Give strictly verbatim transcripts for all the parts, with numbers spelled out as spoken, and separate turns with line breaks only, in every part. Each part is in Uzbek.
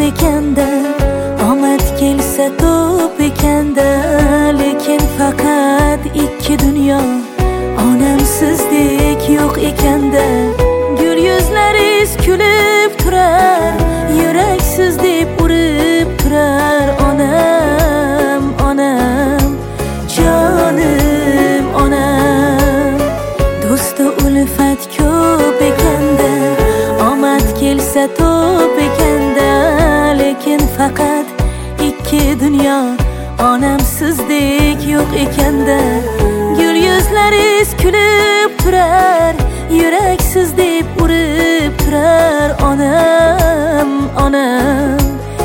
ekanda, omad kelsa to'p ekanda, lekin faqat ikki dunyo, onamsizdek yo'q ekanda. Gul yuzlariz kulib turar, yuraksiz deb urib turar. Onam, onam, jonim onam. Do'sti ulfat ko'p ekanda, omad kelsa to'p ekanda, lekin faqat ikki dunyo, onamsizdek yo'q ekanda. Gul yuzlariz kulib turar, yuraksiz deb urib turar. Onam, onam,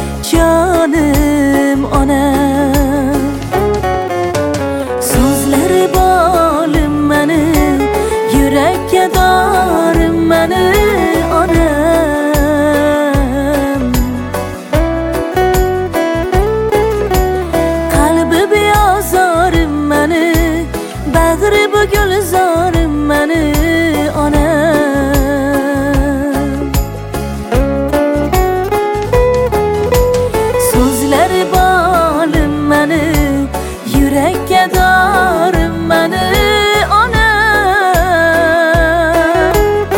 jonim onam. So'zlari bolim mani, yurakka dorim mani. Onam qalbi beozorim mani, bag'ri bu gulzorim mani. Onam so'zlari bolim mani, yurakka dorim mani. Onam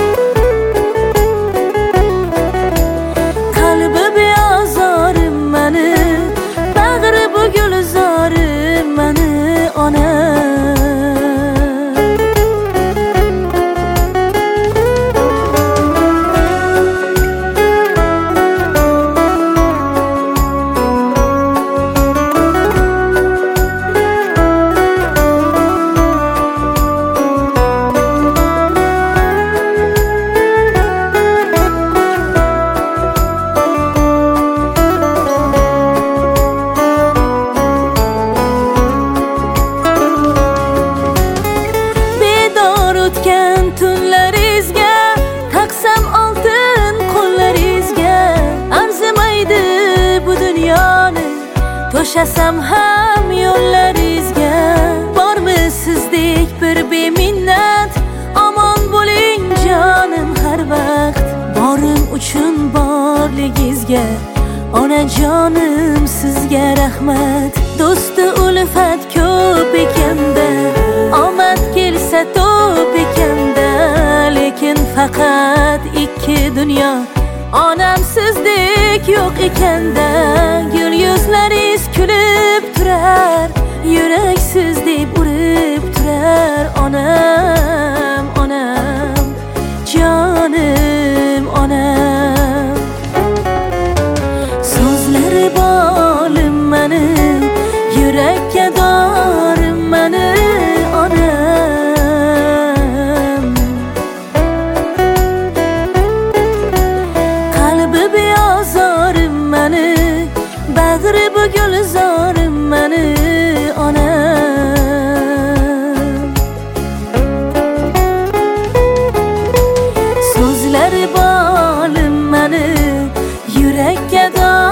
qalbi beozorim mani, bag'ri bu gulzorim mani. Onam tunlarizga taqsam oltin qo'llarizga, arzimaydi bu dunyoni to'shasam ham yo'llarizga. Bormi sizdek bir beminnat, omon bo'ling jonim har vaqt. Borim uchun borligizga, onajonim sizga rahmat. Do'sti ulfat ko'p ekanda, omad kelsa to'p ekanda, lekin faqat ikki dunyo, onamsizdek yo'q ekanda. Gul yuzlariz kulib turar, yuraksiz deb urib turar. Onam, onam, jonim onam. So'zlari bolim mani, yurakka dorim mani. Onam qalbi beozorim mani, bag'ri bu gulzorim mani. Onam so'zlari bolim mani, yurakka dorim